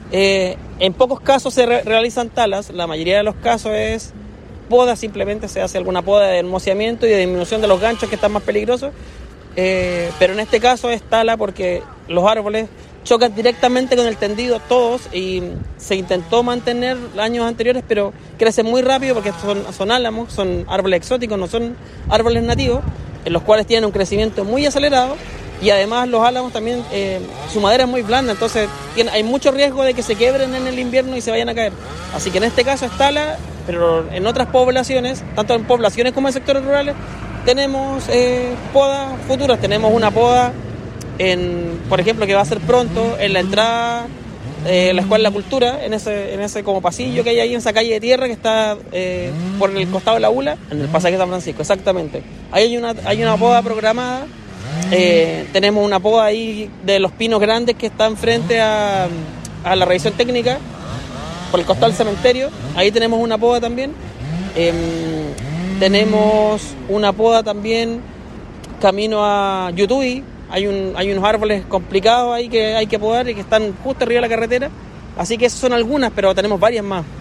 En pocos casos se realizan talas, la mayoría de los casos es poda, simplemente se hace alguna poda de hermoseamiento y de disminución de los ganchos que están más peligrosos, pero en este caso es tala porque los árboles chocan directamente con el tendido todos y se intentó mantener años anteriores, pero crecen muy rápido porque son álamos, son árboles exóticos, no son árboles nativos, en los cuales tienen un crecimiento muy acelerado. Y además los álamos también, su madera es muy blanda, entonces hay mucho riesgo de que se quiebren en el invierno y se vayan a caer. Así que en este caso es tala, pero en otras poblaciones, tanto en poblaciones como en sectores rurales, tenemos podas futuras. Tenemos una poda, por ejemplo, que va a ser pronto, en la entrada de la Escuela de la Cultura, en ese como pasillo que hay ahí en esa calle de tierra que está por el costado de la ULA, en el pasaje San Francisco, exactamente. Ahí hay una poda programada. Tenemos una poda ahí de los pinos grandes que están frente a la revisión técnica por el costado del cementerio. Ahí tenemos una poda también. Tenemos una poda también camino a Yutui. Hay unos árboles complicados ahí que hay que podar y que están justo arriba de la carretera. Así que esas son algunas, pero tenemos varias más.